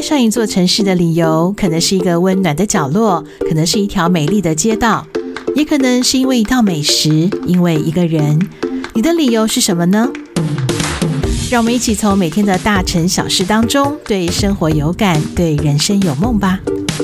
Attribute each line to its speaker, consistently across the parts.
Speaker 1: 上一座城市的理由，可能是一个温暖的角落，可能是一条美丽的街道，也可能是因为一道美食，因为一个人。你的理由是什么呢？让我们一起从每天的大城小事当中，对生活有感，对人生有梦吧。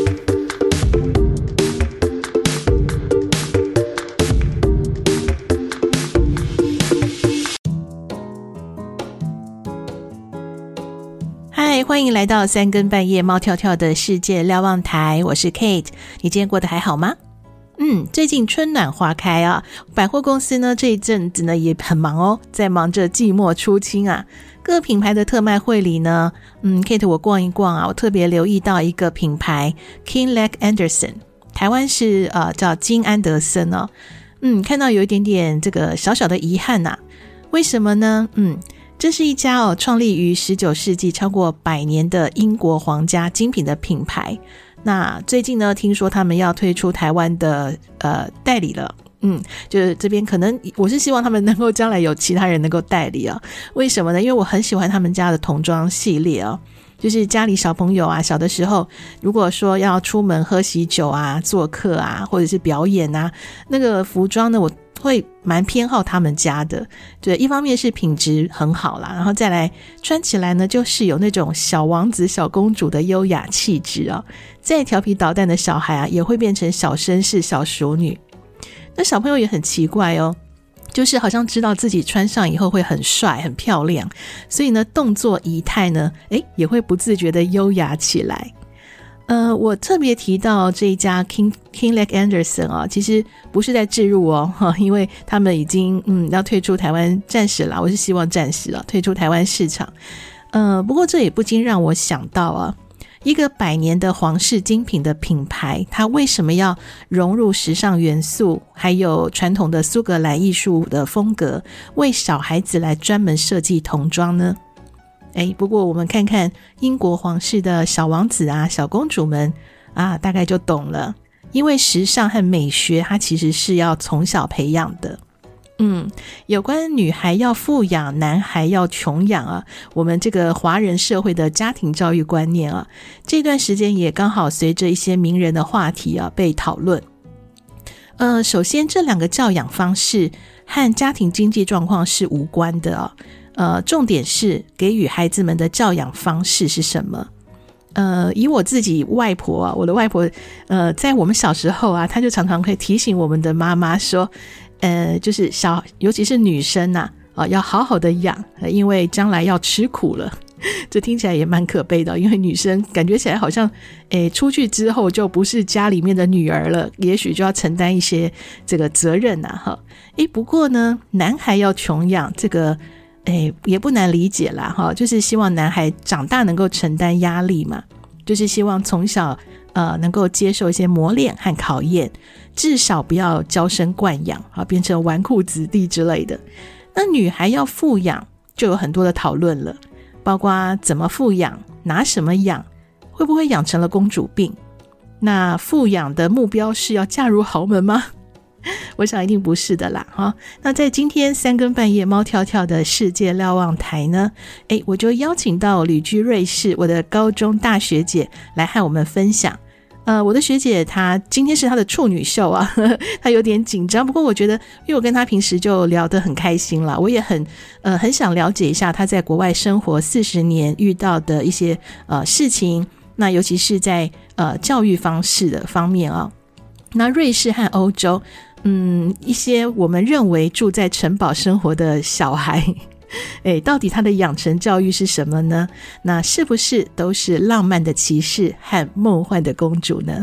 Speaker 1: 嗨，欢迎来到三更半夜猫跳跳的世界瞭望台，我是 Kate。 你今天过得还好吗？最近春暖花开啊，百货公司呢这一阵子呢也很忙哦，在忙着季末出清啊。各品牌的特卖会里呢，Kate 我逛一逛啊，我特别留意到一个品牌 Kinglake Anderson， 台湾是叫金安德森哦。看到有一点点这个小小的遗憾啊。为什么呢？这是一家创立于19世纪超过100年的英国皇家精品的品牌。那最近呢，听说他们要推出台湾的代理了。就是这边可能我是希望他们能够将来有其他人能够代理啊。为什么呢？因为我很喜欢他们家的童装系列啊，就是家里小朋友啊，小的时候如果说要出门喝喜酒啊、做客啊，或者是表演啊，那个服装呢，我会蛮偏好他们家的。对，一方面是品质很好啦，然后再来穿起来呢，就是有那种小王子小公主的优雅气质啊。再调皮捣蛋的小孩啊，也会变成小绅士小淑女。那小朋友也很奇怪哦，就是好像知道自己穿上以后会很帅很漂亮，所以呢动作仪态呢也会不自觉的优雅起来。我特别提到这一家 Kinglake Anderson 啊，其实不是在置入哦，因为他们已经要退出台湾，暂时啦，我是希望暂时退出台湾市场。不过这也不禁让我想到啊，一个100年的皇室精品的品牌，它为什么要融入时尚元素，还有传统的苏格兰艺术的风格，为小孩子来专门设计童装呢？不过我们看看英国皇室的小王子啊、小公主们啊，大概就懂了。因为时尚和美学它其实是要从小培养的。有关女孩要富养，男孩要穷养啊，我们这个华人社会的家庭教育观念啊，这段时间也刚好随着一些名人的话题啊被讨论。首先这两个教养方式和家庭经济状况是无关的啊。重点是给予孩子们的教养方式是什么。以我自己外婆啊，我的外婆在我们小时候啊，她就常常会提醒我们的妈妈说就是尤其是女生啊，要好好的养，因为将来要吃苦了。这听起来也蛮可悲的，因为女生感觉起来好像出去之后就不是家里面的女儿了，也许就要承担一些这个责任啊。不过呢，男孩要穷养，这个也不难理解啦，就是希望男孩长大能够承担压力嘛，就是希望从小能够接受一些磨练和考验，至少不要娇生惯养变成纨绔子弟之类的。那女孩要富养就有很多的讨论了，包括怎么富养，拿什么养，会不会养成了公主病。那富养的目标是要嫁入豪门吗？我想一定不是的啦。那在今天三更半夜猫跳跳的世界瞭望台呢，我就邀请到旅居瑞士我的高中大学姐来和我们分享。我的学姐她今天是她的处女秀啊，她有点紧张，不过我觉得因为我跟她平时就聊得很开心啦，我也很想了解一下她在国外生活40年遇到的一些事情，那尤其是在教育方式的方面啊。那瑞士和欧洲一些我们认为住在城堡生活的小孩到底他的养成教育是什么呢？那是不是都是浪漫的骑士和梦幻的公主呢？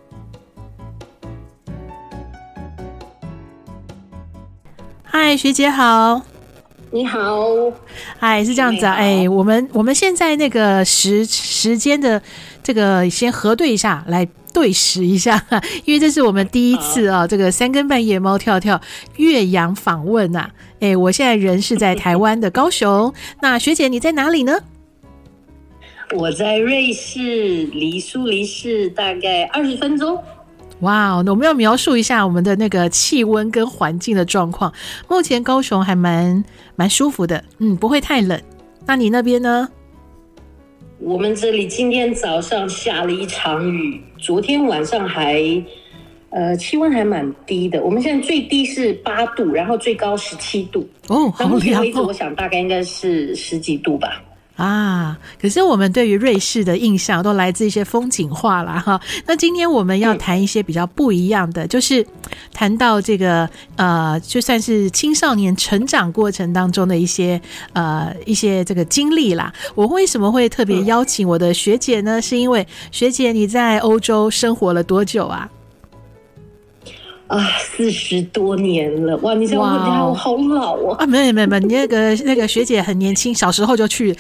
Speaker 1: 嗨，学姐好。
Speaker 2: 你好。
Speaker 1: 嗨，是这样子啊。我们现在那个时间的这个先核对一下，来对时一下，因为这是我们第一次这个三更半夜猫跳跳岳阳访问啊。我现在人是在台湾的高雄，那学姐你在哪里呢？
Speaker 2: 我在瑞士，离苏黎世大概20分钟。
Speaker 1: 哇，那我们要描述一下我们的那个气温跟环境的状况。目前高雄还蛮舒服的，不会太冷。那你那边呢？
Speaker 2: 我们这里今天早上下了一场雨，昨天晚上气温还蛮低的。我们现在最低是8度，然后最高17度。
Speaker 1: 哦，好凉哦！
Speaker 2: 我想大概应该是10几度吧。
Speaker 1: 啊，可是我们对于瑞士的印象都来自一些风景画啦哈。那今天我们要谈一些比较不一样的，就是谈到这个就算是青少年成长过程当中的一些这个经历啦。我为什么会特别邀请我的学姐呢？是因为学姐你在欧洲生活了多久啊
Speaker 2: ？40多年了，哇！你这样问起来，我好老哦。
Speaker 1: 没有，你那个学姐很年轻，小时候就去。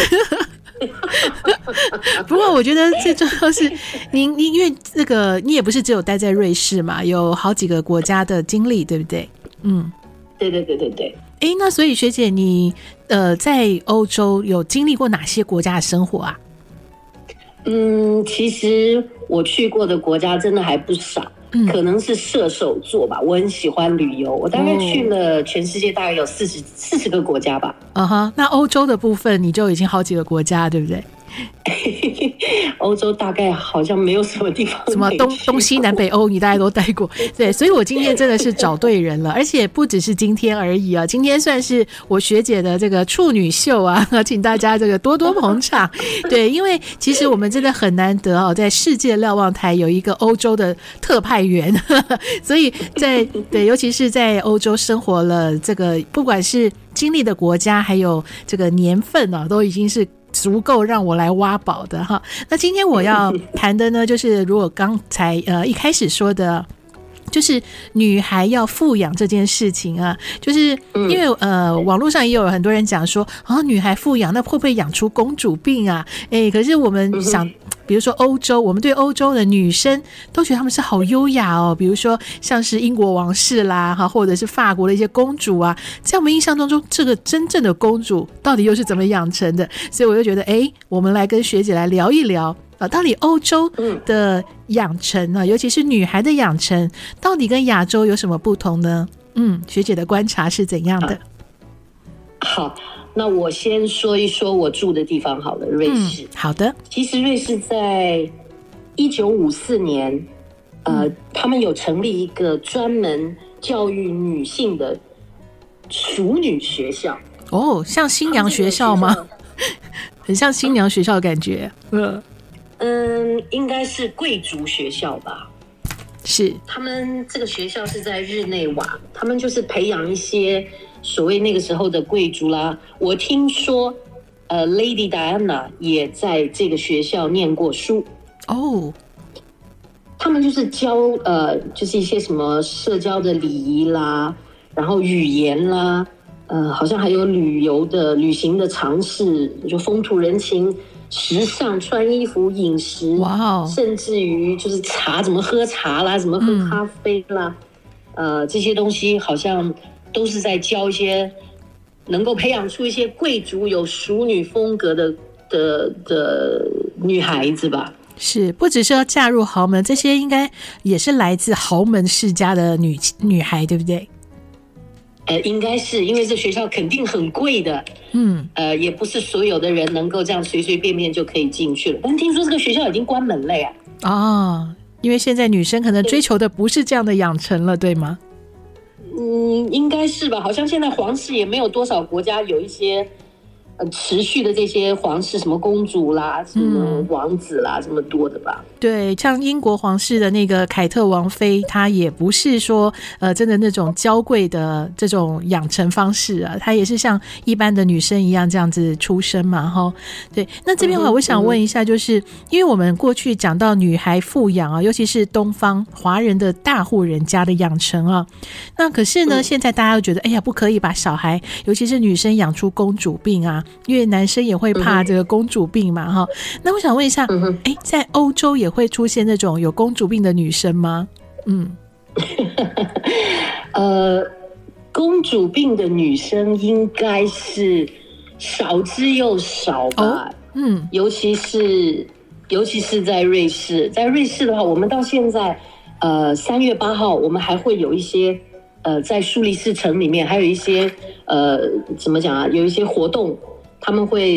Speaker 1: 不过我觉得最重要是您因为这个你也不是只有待在瑞士嘛，有好几个国家的经历，对不对？
Speaker 2: 对。
Speaker 1: 那所以学姐你在欧洲有经历过哪些国家的生活啊？
Speaker 2: 其实我去过的国家真的还不少。可能是射手座吧，我很喜欢旅游，我大概去了全世界大概有40个国家吧。
Speaker 1: 那欧洲的部分你就已经好几个国家，对不对？
Speaker 2: 欧洲大概好像没有什么地方，
Speaker 1: 什么东西南北欧你大概都待过。对，所以我今天真的是找对人了，而且不只是今天而已啊，今天算是我学姐的这个处女秀啊，请大家这个多多捧场。对，因为其实我们真的很难得在世界瞭望台有一个欧洲的特派员，所以对，尤其是在欧洲生活了这个不管是经历的国家还有这个年份都已经是足够让我来挖宝的哈。那今天我要谈的呢，就是如果刚才一开始说的，就是女孩要富养这件事情啊，就是因为网络上也有很多人讲说女孩富养那会不会养出公主病啊？可是我们想。比如说欧洲，我们对欧洲的女生都觉得她们是好优雅哦，比如说像是英国王室啦，或者是法国的一些公主啊，在我们印象当中，这个真正的公主到底又是怎么养成的？所以我就觉得，我们来跟学姐来聊一聊到底欧洲的养成啊，尤其是女孩的养成，到底跟亚洲有什么不同呢？学姐的观察是怎样的？
Speaker 2: 好。那我先说一说我住的地方好了，瑞士。
Speaker 1: 好的。
Speaker 2: 其实瑞士在1954年，他们有成立一个专门教育女性的淑女学校。
Speaker 1: 像新娘学校吗？很像新娘学校的感觉。
Speaker 2: 应该是贵族学校吧。
Speaker 1: 是。他
Speaker 2: 们这个学校是在日内瓦，他们就是培养一些。所谓那个时候的贵族啦，我听说Lady Diana 也在这个学校念过书。他们就是教就是一些什么社交的礼仪啦，然后语言啦，好像还有旅行的常识，就风土人情、时尚、穿衣服、饮食，甚至于就是怎么喝茶啦，怎么喝咖啡啦，这些东西好像。都是在教一些能够培养出一些贵族有淑女风格的女孩子吧。
Speaker 1: 是，不只是要嫁入豪门，这些应该也是来自豪门世家的女孩，对不对？
Speaker 2: 应该是，因为这学校肯定很贵的。也不是所有的人能够这样随随便便就可以进去了。但听说这个学校已经关门了呀。
Speaker 1: 因为现在女生可能追求的不是这样的养成了，对吗？
Speaker 2: 应该是吧，好像现在皇室也没有多少国家有一些持续的这些皇室，什么公主啦，什么王子啦，这么多的吧。对，
Speaker 1: 像英国皇室的那个凯特王妃，她也不是说真的那种娇贵的这种养成方式啊，她也是像一般的女生一样这样子出生嘛，哈。对，那这边的话，我想问一下，就是因为我们过去讲到女孩富养啊，尤其是东方华人的大户人家的养成啊，那可是呢，现在大家都觉得，哎呀，不可以把小孩，尤其是女生养出公主病啊。因为男生也会怕这个公主病嘛，哈。那我想问一下，在欧洲也会出现那种有公主病的女生吗？
Speaker 2: 公主病的女生应该是少之又少吧。尤其是在瑞士，在瑞士的话，我们到现在3月8号，我们还会有一些在苏黎世城里面还有一些怎么讲啊，有一些活动。他们会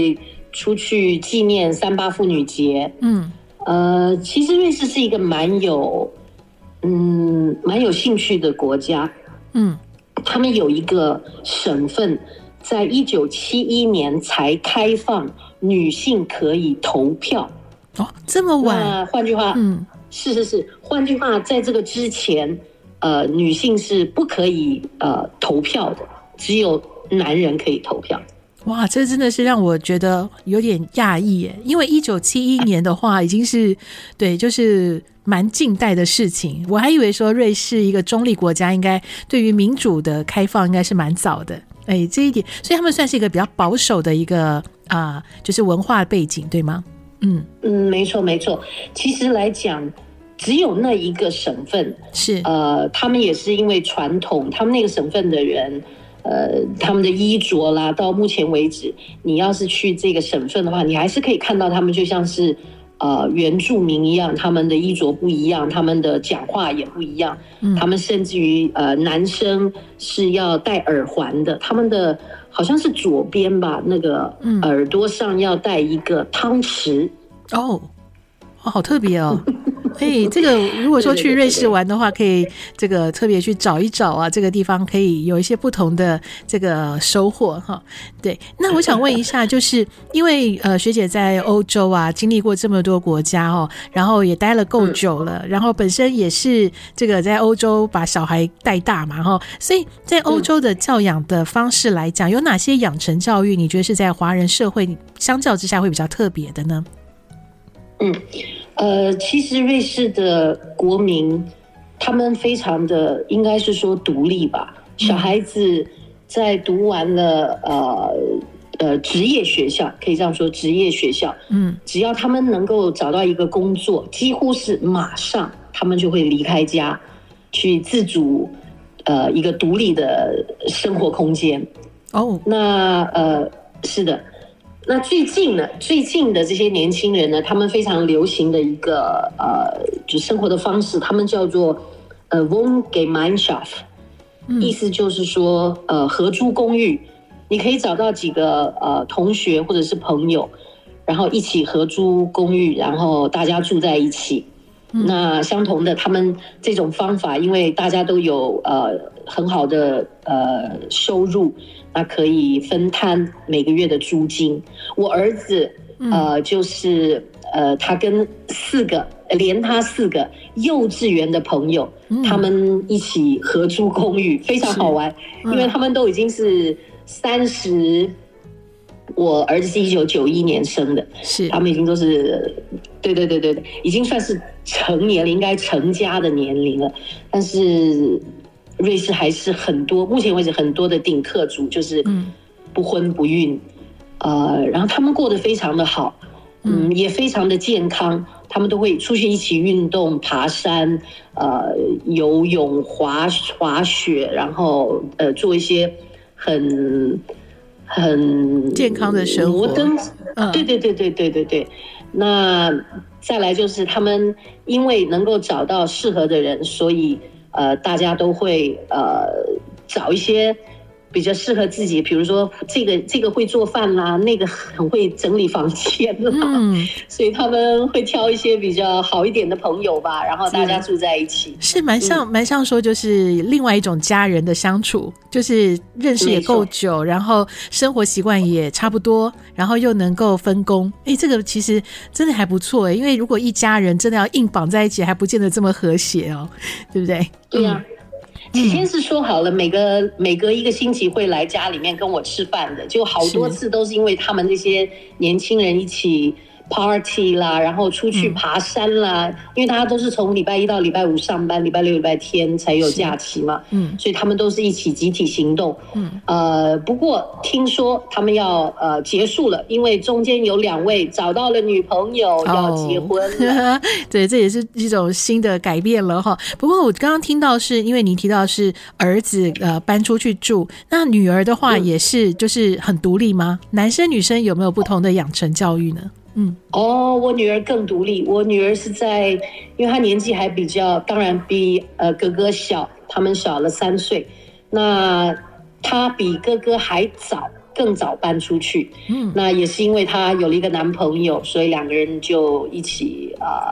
Speaker 2: 出去纪念3·8妇女节。其实瑞士是一个蛮有兴趣的国家。他们有一个省份，在1971年才开放女性可以投票。
Speaker 1: 这么晚？
Speaker 2: 那换句话，是，换句话，在这个之前，女性是不可以投票的，只有男人可以投票。
Speaker 1: 哇，这真的是让我觉得有点讶异耶，因为1971年的话已经是对，就是蛮近代的事情。我还以为说瑞士一个中立国家，应该对于民主的开放应该是蛮早的。这一点，所以他们算是一个比较保守的一个就是文化背景，对吗？
Speaker 2: 没错。其实来讲，只有那一个省份
Speaker 1: 是
Speaker 2: 他们也是因为传统，他们那个省份的人。他们的衣着啦，到目前为止，你要是去这个省份的话，你还是可以看到他们就像是原住民一样，他们的衣着不一样，他们的讲话也不一样，他们甚至于男生是要戴耳环的，他们的好像是左边吧，那个耳朵上要戴一个汤匙。好特别哦。这个如果说去瑞士玩的话，可以这个特别去找一找啊，这个地方可以有一些不同的这个收获哈。对，那我想问一下，就是因为学姐在欧洲啊，经历过这么多国家哦，然后也待了够久了，然后本身也是这个在欧洲把小孩带大嘛哈，所以在欧洲的教养的方式来讲，有哪些养成教育你觉得是在华人社会相较之下会比较特别的呢？ 其实瑞士的国民，他们非常的应该是说独立吧。小孩子在读完了职业学校，可以这样说，职业学校，只要他们能够找到一个工作，几乎是马上他们就会离开家，去自主一个独立的生活空间。那是的。那最近的这些年轻人呢，他们非常流行的一个就生活的方式，他们叫做Wohngemeinschaft，意思就是说合租公寓，你可以找到几个同学或者是朋友，然后一起合租公寓，然后大家住在一起。那相同的，他们这种方法，因为大家都有很好的收入，那可以分摊每个月的租金。我儿子就是他跟连他4个幼稚园的朋友，他们一起合租公寓，非常好玩，因为他们都已经是30。我儿子是1991年生的，是他们已经都是，对，已经算是成年了，应该成家的年龄了。但是瑞士还是目前为止很多的顶客族就是不婚不孕，然后他们过得非常的好，也非常的健康，他们都会出去一起运动，爬山，游泳、滑雪，然后做一些很
Speaker 1: 健康的生活。
Speaker 2: 对。那再来就是他们因为能够找到适合的人，所以大家都会找一些比较适合自己，比如说这个会做饭啦，那个很会整理房间啦，所以他们会挑一些比较好一点的朋友吧，然后大家住在一起，
Speaker 1: 是蛮像说就是另外一种家人的相处，就是认识也够久，然后生活习惯也差不多，然后又能够分工，这个其实真的还不错因为如果一家人真的要硬绑在一起，还不见得这么和谐哦，对不对？
Speaker 2: 对啊。起先是说好了，每隔1个星期会来家里面跟我吃饭的，就好多次都是因为他们这些年轻人一起 party 啦，然后出去爬山啦，因为大家都是从礼拜1到礼拜5上班，礼拜6、礼拜天才有假期嘛，所以他们都是一起集体行动。不过听说他们要结束了，因为中间有2位找到了女朋友要结婚了。
Speaker 1: 对，这也是一种新的改变了哈。不过我刚刚听到是因为你提到是儿子搬出去住，那女儿的话也是就是很独立吗？男生女生有没有不同的养成教育呢？
Speaker 2: 我女儿更独立。我女儿是因为她年纪还比较，当然比哥哥小，他们小了3岁。那她比哥哥还早更早搬出去。那也是因为她有了一个男朋友，所以两个人就一起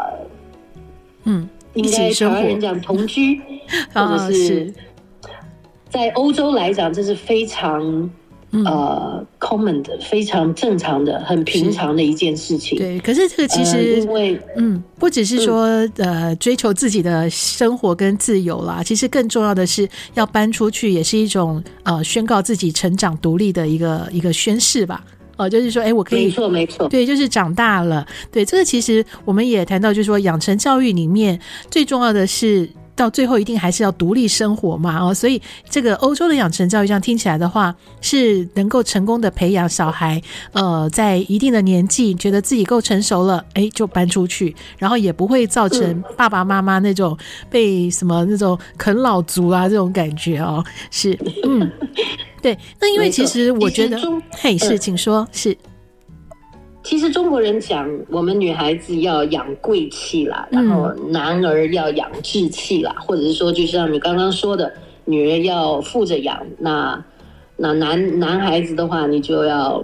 Speaker 2: 应该台湾人讲同居，或者是在欧洲来讲，这是非常common 的，非常正常的，很平常的一件事情。
Speaker 1: 对，可是这个其实
Speaker 2: 因为
Speaker 1: 不只是说追求自己的生活跟自由啦，其实更重要的是要搬出去，也是一种宣告自己成长独立的一个宣示吧。就是说我可以，
Speaker 2: 没错，
Speaker 1: 对，就是长大了。对，这个其实我们也谈到，就是说养成教育里面最重要的是到最后一定还是要独立生活嘛。所以这个欧洲的养成教育这样听起来的话，是能够成功的培养小孩在一定的年纪觉得自己够成熟了，就搬出去，然后也不会造成爸爸妈妈那种被什么那种啃老族啊这种感觉是对。那因为其实我觉得是请说。是
Speaker 2: 其实中国人讲我们女孩子要养贵气啦，然后男儿要养志气啦，或者是说就像你刚刚说的，女儿要富着养，那男孩子的话你就要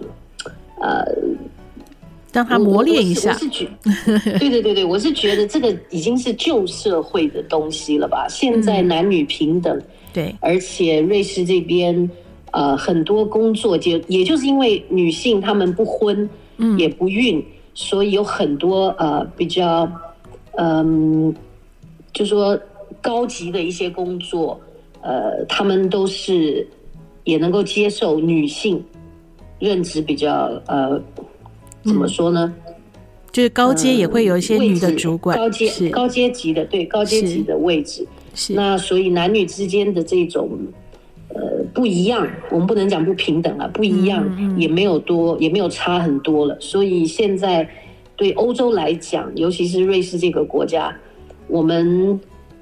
Speaker 1: 让他磨练一下。
Speaker 2: 对，我是觉得这个已经是旧社会的东西了吧。现在男女平等，
Speaker 1: 对，
Speaker 2: 而且瑞士这边很多工作也就是因为女性她们不婚也不孕，所以有很多比较就说高级的一些工作，他们都是也能够接受女性任职比较怎么说呢？
Speaker 1: 就是高阶也会有一些女的主管，
Speaker 2: 高阶级的，对，高阶级的位置。那所以男女之间的这种不一样，我们不能讲不平等啊，不一样也没有差很多了。所以现在对欧洲来讲，尤其是瑞士这个国家，我们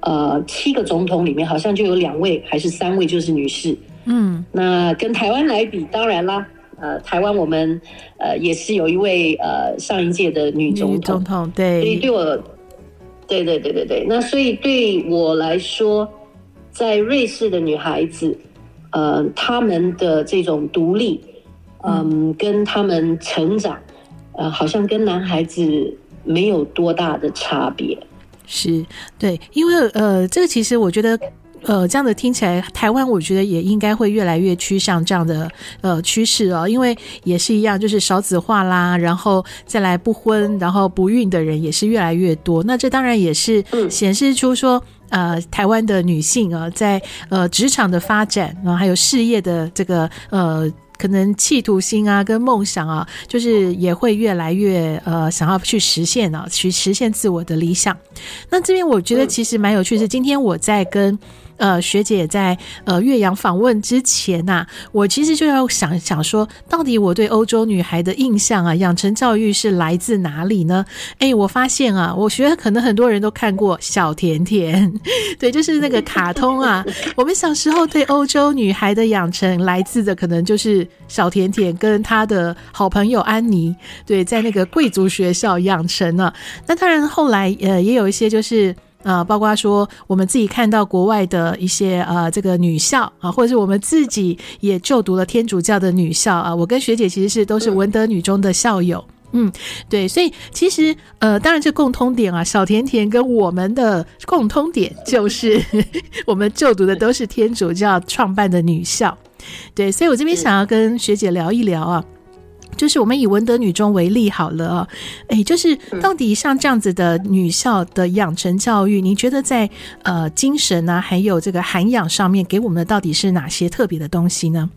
Speaker 2: 7个总统里面好像就有2位还是3位就是女士。那跟台湾来比，当然啦，台湾我们也是有一位上一届的女总统，
Speaker 1: 对，
Speaker 2: 所以对我，对，那所以对我来说，在瑞士的女孩子，她们的这种独立，跟她们成长，好像跟男孩子没有多大的差别。
Speaker 1: 是，对，因为这个其实我觉得。这样的听起来，台湾我觉得也应该会越来越趋向这样的趋势因为也是一样，就是少子化啦，然后再来不婚，然后不孕的人也是越来越多。那这当然也是显示出说，台湾的女性在职场的发展，然后还有事业的这个可能企图心跟梦想就是也会越来越想要去实现去实现自我的理想。那这边我觉得其实蛮有趣的是，今天我在跟学姐在岳阳访问之前我其实就要想说，到底我对欧洲女孩的印象养成教育是来自哪里呢？我发现我觉得可能很多人都看过小甜甜，对，就是那个卡通我们小时候对欧洲女孩的养成来自的可能就是小甜甜跟她的好朋友安妮，对，在那个贵族学校养成那当然后来也有一些就是包括说我们自己看到国外的一些这个女校或者是我们自己也就读了天主教的女校我跟学姐其实都是文德女中的校友。对，所以其实当然这共通点小甜甜跟我们的共通点就是我们就读的都是天主教创办的女校。对，所以我这边想要跟学姐聊一聊就是我们以文德女中为例好了就是到底像这样子的女校的养成教育，你觉得在精神还有这个涵养上面给我们的到底是哪些特别的东西呢？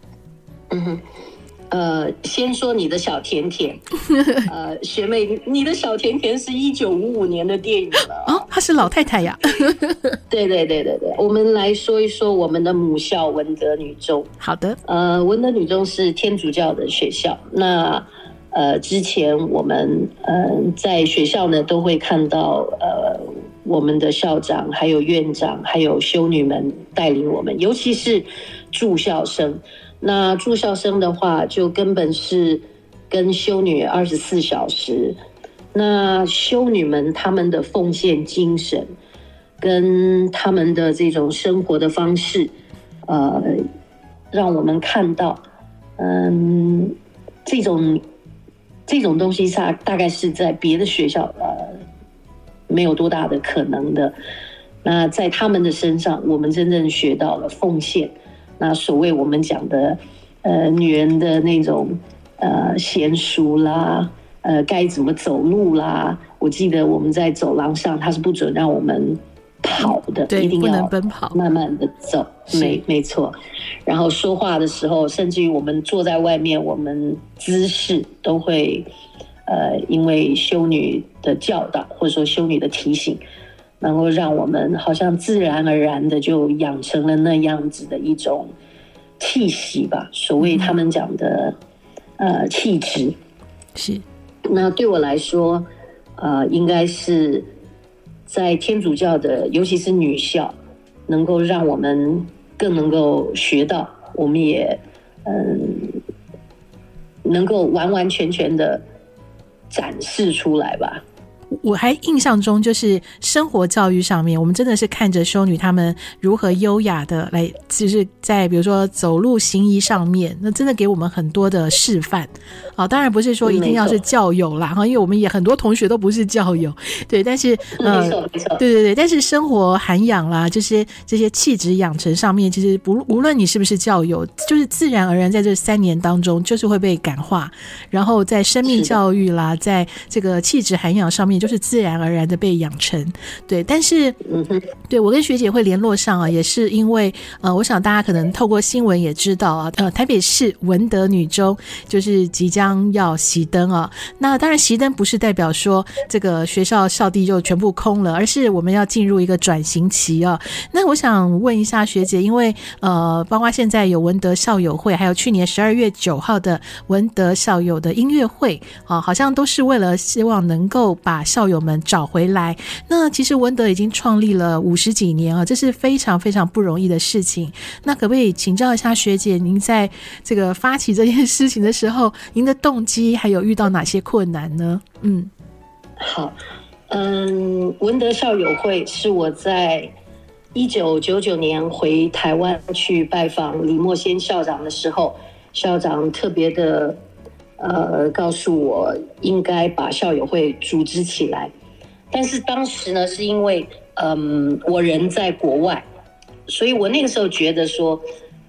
Speaker 2: 先说你的小甜甜学妹，你的小甜甜是1955年的电影了
Speaker 1: 她是老太太呀
Speaker 2: 对，我们来说一说我们的母校文德女中。
Speaker 1: 好的，
Speaker 2: 文德女中是天主教的学校。那之前我们在学校呢都会看到我们的校长还有院长还有修女们带领我们，尤其是住校生。那住校生的话就根本是跟修女24小时。那修女们他们的奉献精神跟他们的这种生活的方式让我们看到这种东西大概是在别的学校没有多大的可能的。那在他们的身上，我们真正学到了奉献。那所谓我们讲的女人的那种娴熟啦，该怎么走路啦。我记得我们在走廊上，他是不准让我们跑的，
Speaker 1: 对，
Speaker 2: 一定要
Speaker 1: 不能奔跑，
Speaker 2: 慢慢的走，没错。然后说话的时候，甚至于我们坐在外面，我们姿势都会因为修女的教导或者说修女的提醒，能够让我们好像自然而然的就养成了那样子的一种气息吧，所谓他们讲的气质。
Speaker 1: 是。
Speaker 2: 那对我来说应该是在天主教的尤其是女校，能够让我们更能够学到，我们也能够完完全全的展示出来吧。
Speaker 1: 我还印象中就是生活教育上面，我们真的是看着修女她们如何优雅的来，就是在比如说走路行仪上面，那真的给我们很多的示范。当然不是说一定要是教友啦，因为我们也很多同学都不是教友，对，但是
Speaker 2: 没错，
Speaker 1: 对，但是生活涵养啦，这些气质养成上面，其实无论你是不是教友，就是自然而然在这3年当中就是会被感化，然后在生命教育啦，在这个气质涵养上面就是自然而然的被养成。对，但是对我跟学姐会联络上也是因为我想大家可能透过新闻也知道台北市文德女中就是即将要熄灯那当然熄灯不是代表说这个学校校地就全部空了，而是我们要进入一个转型期那我想问一下学姐，因为包括现在有文德校友会，还有去年12月9号的文德校友的音乐会好像都是为了希望能够把校友们找回来。那其实文德已经创立了50几年这是非常非常不容易的事情。那可不可以请教一下学姐，您在这个发起这件事情的时候，您的动机还有遇到哪些困难呢？
Speaker 2: 好，文德校友会是我在1999年回台湾去拜访李默先校长的时候，校长特别的告诉我应该把校友会组织起来。但是当时呢，是因为我人在国外，所以我那个时候觉得说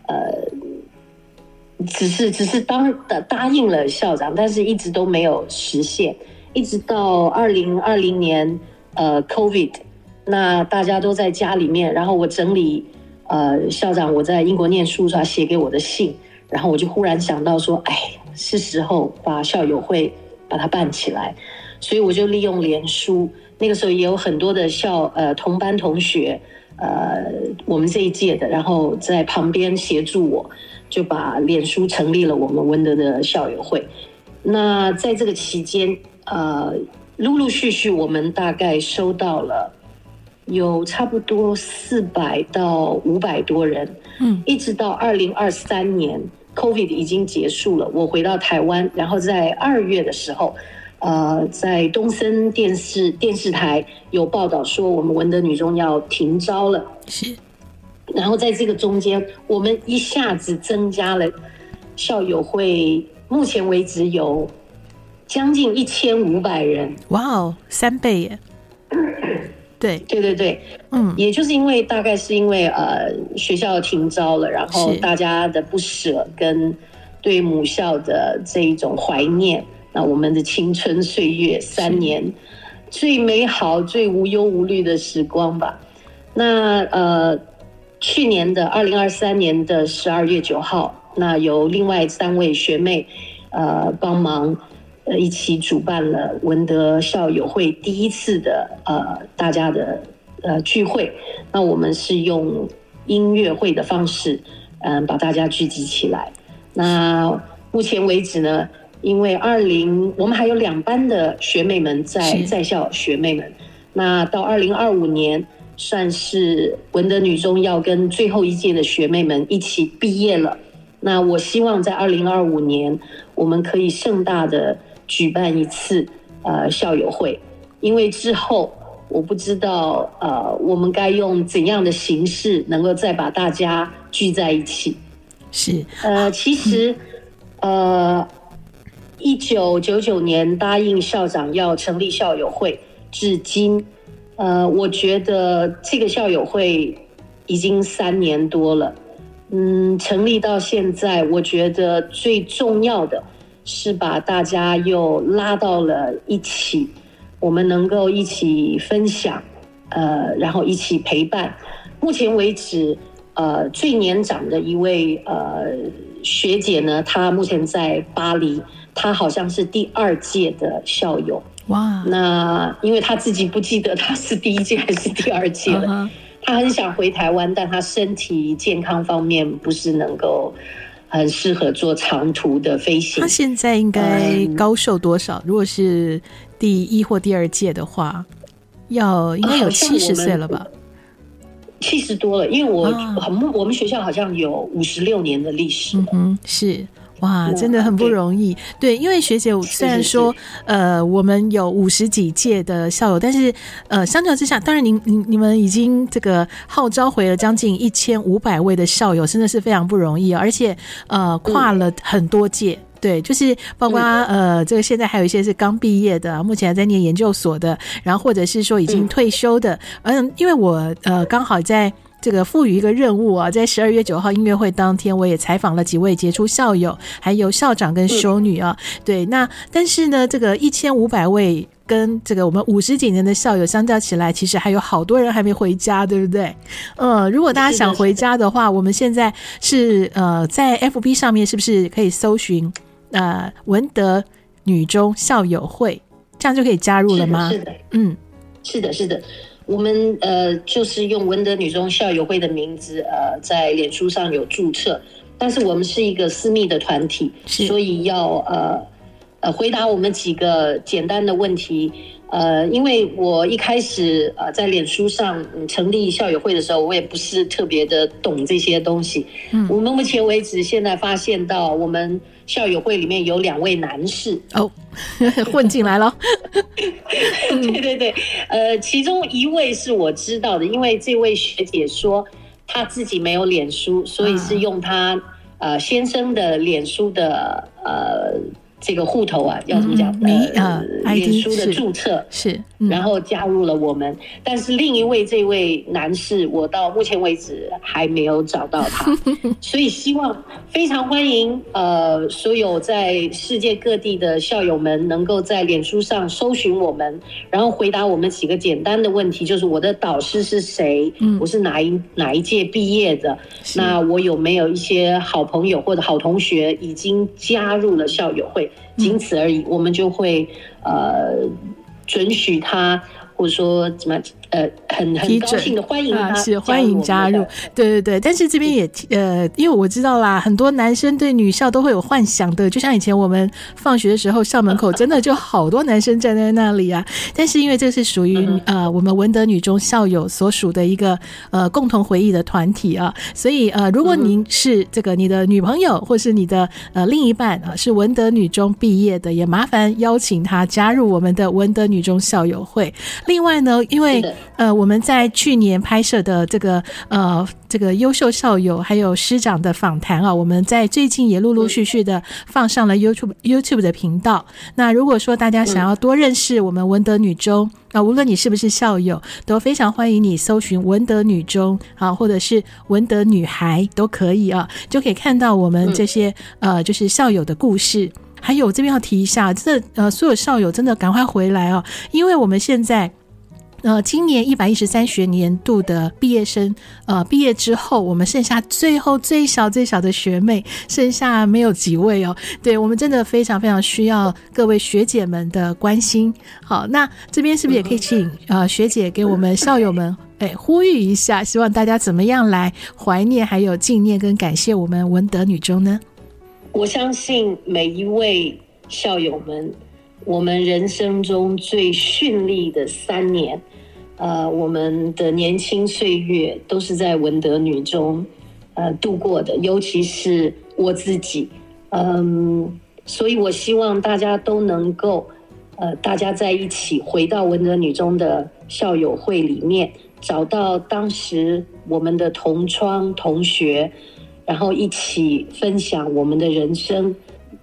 Speaker 2: 只是答应了校长，但是一直都没有实现，一直到2020年COVID， 那大家都在家里面，然后我整理校长我在英国念书他写给我的信，然后我就忽然想到说，是时候把校友会把它办起来，所以我就利用脸书，那个时候也有很多的同班同学我们这一届的，然后在旁边协助我，就把脸书成立了我们文德的校友会。那在这个期间陆陆续续我们大概收到了有差不多400到500多人，一直到2023年 COVID 已经结束了，我回到台湾，然后在2月的时候在东森电视台有报道说我们文德女中要停招了，
Speaker 1: 是。
Speaker 2: 然后在这个中间，我们一下子增加了校友会，目前为止有将近1500人。
Speaker 1: 哇哦，3倍耶！对，
Speaker 2: 也就是因为大概是因为学校停招了，然后大家的不舍跟对母校的这一种怀念，那我们的青春岁月3年最美好最无忧无虑的时光吧。那去年的2023年的12月9号，那由另外3位学妹帮忙一起主办了文德校友会第一次的大家的聚会。那我们是用音乐会的方式把大家聚集起来。那目前为止呢，因为我们还有2班的学妹们在校学妹们，那到2025年算是文德女中要跟最后一届的学妹们一起毕业了。那我希望在2025年我们可以盛大的举办一次校友会，因为之后我不知道我们该用怎样的形式能够再把大家聚在一起。
Speaker 1: 是
Speaker 2: 其实 1999年答应校长要成立校友会，至今，我觉得这个校友会已经3年多了。成立到现在，我觉得最重要的是把大家又拉到了一起，我们能够一起分享，然后一起陪伴。目前为止，最年长的一位学姐呢，她目前在巴黎，她好像是第2届的校友。
Speaker 1: 哇！
Speaker 2: 那因为她自己不记得她是第1届还是第2届了。他很想回台湾，但他身体健康方面不是能够很适合做长途的飞行。
Speaker 1: 他现在应该高寿多少？如果是第1或第2届的话，应该有70岁了吧
Speaker 2: ？70多了，因为我们学校好像有56年的历史了。
Speaker 1: 是。哇，真的很不容易。对，因为学姐虽然说，我们有50几届的校友，但是相较之下，当然你们已经这个号召回了将近1500位的校友，真的是非常不容易，而且跨了很多届。对，就是包括这个现在还有一些是刚毕业的，目前还在念研究所的，然后或者是说已经退休的。因为我刚好在这个赋予一个任务啊，在12月9号音乐会当天，我也采访了几位杰出校友，还有校长跟修女啊。对，那但是呢，这个1500位跟这个我们50几年的校友相较起来，其实还有好多人还没回家，对不对？如果大家想回家的话，我们现在是在 FB 上面是不是可以搜寻文德女中校友会，这样就可以加入了吗？
Speaker 2: 是的，是的，是的。我们就是用文德女中校友会的名字，在脸书上有注册，但是我们是一个私密的团体，所以要回答我们几个简单的问题。因为我一开始在脸书上成立校友会的时候，我也不是特别的懂这些东西。我们目前为止现在发现到我们校友会里面有2位男士
Speaker 1: 混进来了。
Speaker 2: 对对对，其中一位是我知道的，因为这位学姐说她自己没有脸书，所以是用她先生的脸书的这个户头啊，要怎么讲？脸书的注册
Speaker 1: 是，
Speaker 2: 然后加入了我们。但是另一位这位男士，我到目前为止还没有找到他，所以希望非常欢迎所有在世界各地的校友们能够在脸书上搜寻我们，然后回答我们几个简单的问题，就是我的导师是谁？我是哪一届毕业的？那我有没有一些好朋友或者好同学已经加入了校友会？仅此而已，我们就会准许他，或者说怎么很高兴的欢迎他，
Speaker 1: 是欢迎加入，对对对。但是这边也因为我知道啦，很多男生对女校都会有幻想的，就像以前我们放学的时候，校门口真的就好多男生站在那里啊。但是因为这是属于我们文德女中校友所属的一个共同回忆的团体啊，所以如果您是这个你的女朋友或是你的另一半是文德女中毕业的，也麻烦邀请他加入我们的文德女中校友会。另外呢，因为我们在去年拍摄的这个优秀校友还有师长的访谈啊，我们在最近也陆陆续续的放上了 YouTube 的频道。那如果说大家想要多认识我们文德女中无论你是不是校友，都非常欢迎你搜寻文德女中或者是文德女孩都可以就可以看到我们这些就是校友的故事。还有这边要提一下，真的所有校友真的赶快回来因为我们现在今年113学年度的毕业生毕业之后，我们剩下最后最小的学妹，剩下没有几位对，我们真的非常非常需要各位学姐们的关心。好，那这边是不是也可以请学姐给我们校友们呼吁一下，希望大家怎么样来怀念还有纪念跟感谢我们文德女中呢？
Speaker 2: 我相信每一位校友们，我们人生中最绚丽的3年，我们的年轻岁月都是在文德女中度过的，尤其是我自己，所以我希望大家都能够大家在一起回到文德女中的校友会里面，找到当时我们的同窗同学，然后一起分享我们的人生。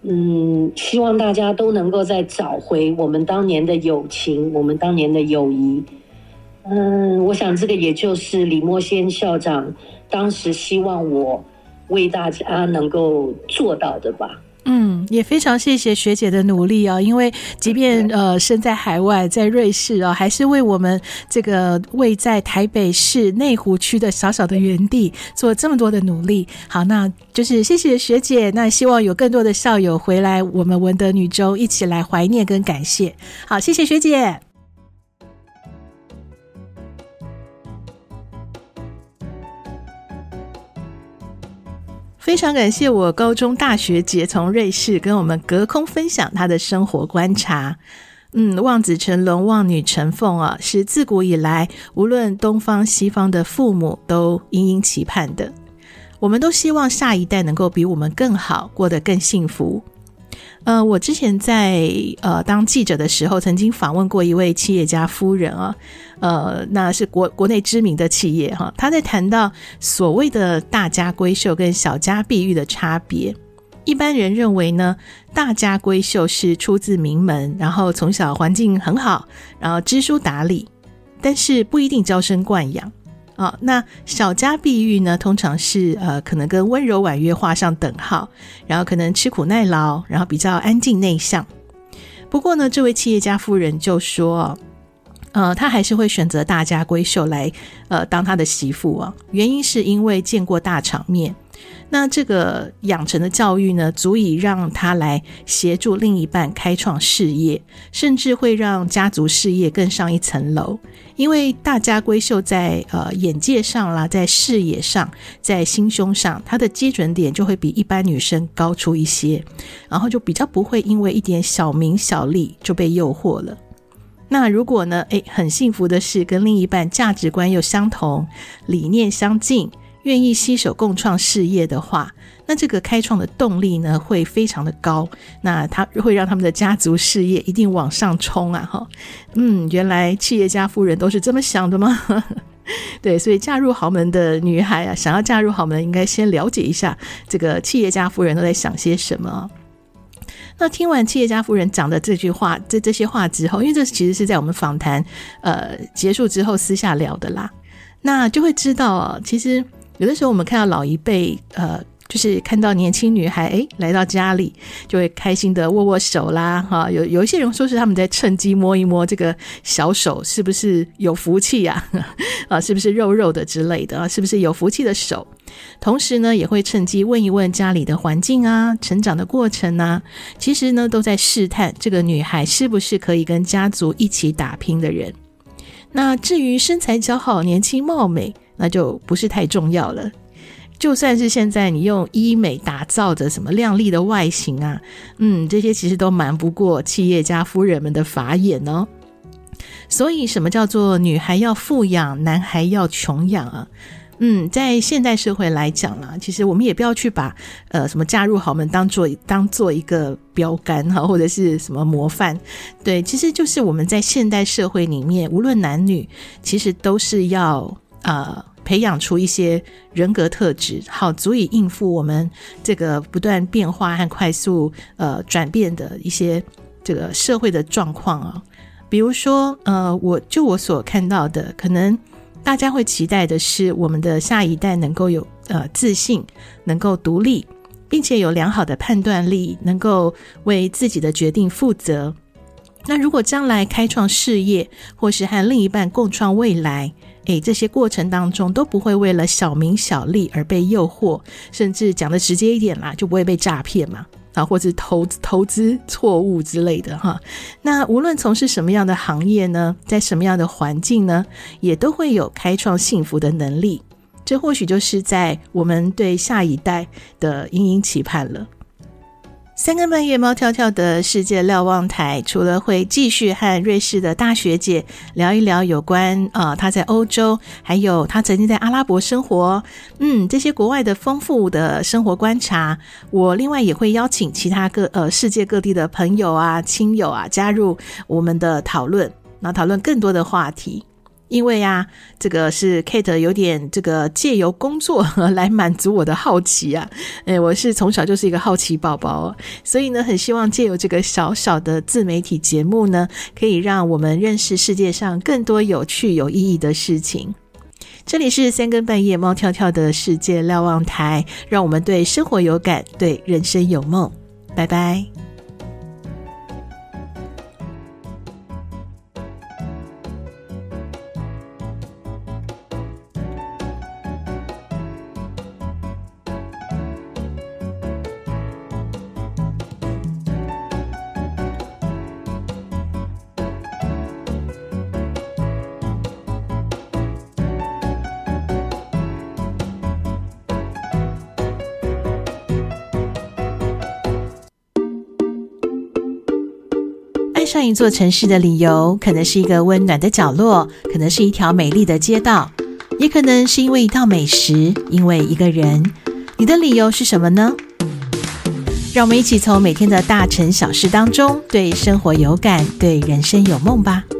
Speaker 2: 希望大家都能够再找回我们当年的友情，我们当年的友谊。我想这个也就是李默先校长当时希望我为大家能够做到的吧。
Speaker 1: 也非常谢谢学姐的努力啊，因为即便身在海外，在瑞士啊，还是为我们这个位在台北市内湖区的小小的园地做这么多的努力。好，那就是谢谢学姐，那希望有更多的校友回来我们文德女中一起来怀念跟感谢。好，谢谢学姐。非常感谢我高中大学姐从瑞士跟我们隔空分享她的生活观察。望子成龙，望女成凤啊，是自古以来无论东方西方的父母都殷殷期盼的。我们都希望下一代能够比我们更好，过得更幸福。我之前在当记者的时候，曾经访问过一位企业家夫人啊，那是国内知名的企业哈。他在谈到所谓的大家闺秀跟小家碧玉的差别。一般人认为呢，大家闺秀是出自名门，然后从小环境很好，然后知书达理，但是不一定娇生惯养。那小家碧玉呢，通常是可能跟温柔婉约画上等号，然后可能吃苦耐劳，然后比较安静内向。不过呢，这位企业家夫人就说她还是会选择大家闺秀来当她的媳妇啊，原因是因为见过大场面。那这个养成的教育呢，足以让她来协助另一半开创事业，甚至会让家族事业更上一层楼。因为大家闺秀在眼界上啦，在视野上，在心胸上，她的基准点就会比一般女生高出一些，然后就比较不会因为一点小名小利就被诱惑了。那如果呢，很幸福的是跟另一半价值观又相同，理念相近，愿意携手共创事业的话，那这个开创的动力呢会非常的高，那它会让他们的家族事业一定往上冲啊。原来企业家夫人都是这么想的吗？对，所以嫁入豪门的女孩啊，想要嫁入豪门应该先了解一下这个企业家夫人都在想些什么。那听完企业家夫人讲的这些话之后，因为这其实是在我们访谈结束之后私下聊的啦，那就会知道其实有的时候我们看到老一辈就是看到年轻女孩来到家里，就会开心的握握手啦哈。有一些人说是他们在趁机摸一摸这个小手是不是有福气啊是不是肉肉的之类的是不是有福气的手。同时呢，也会趁机问一问家里的环境啊，成长的过程啊，其实呢都在试探这个女孩是不是可以跟家族一起打拼的人。那至于身材姣好、年轻貌美，那就不是太重要了。就算是现在你用医美打造的什么亮丽的外形啊，这些其实都瞒不过企业家夫人们的法眼哦。所以什么叫做女孩要富养，男孩要穷养啊？在现代社会来讲啦，其实我们也不要去把什么嫁入豪门当做一个标杆或者是什么模范。对，其实就是我们在现代社会里面，无论男女，其实都是要培养出一些人格特质，好足以应付我们这个不断变化和快速转变的一些这个社会的状况啊。比如说我所看到的，可能大家会期待的是我们的下一代能够有自信，能够独立，并且有良好的判断力，能够为自己的决定负责。那如果将来开创事业，或是和另一半共创未来，这些过程当中都不会为了小名小利而被诱惑，甚至讲的直接一点啦，就不会被诈骗嘛，或是投资错误之类的哈。那无论从事什么样的行业呢，在什么样的环境呢，也都会有开创幸福的能力。这或许就是在我们对下一代的殷殷期盼了。三更半夜猫跳跳的世界瞭望台，除了会继续和瑞士的大学姐聊一聊有关她在欧洲，还有她曾经在阿拉伯生活，这些国外的丰富的生活观察，我另外也会邀请其他世界各地的朋友啊、亲友啊加入我们的讨论，然后讨论更多的话题。 因为啊，这个是 Kate 有点这个借由工作来满足我的好奇啊。我是从小就是一个好奇宝宝，所以呢，很希望借由这个小小的自媒体节目呢，可以让我们认识世界上更多有趣有意义的事情。这里是三更半夜猫跳跳的世界瞭望台，让我们对生活有感，对人生有梦。拜拜。爱上一座城市的理由，可能是一个温暖的角落，可能是一条美丽的街道，也可能是因为一道美食，因为一个人。你的理由是什么呢？让我们一起从每天的大城小事当中，对生活有感，对人生有梦吧。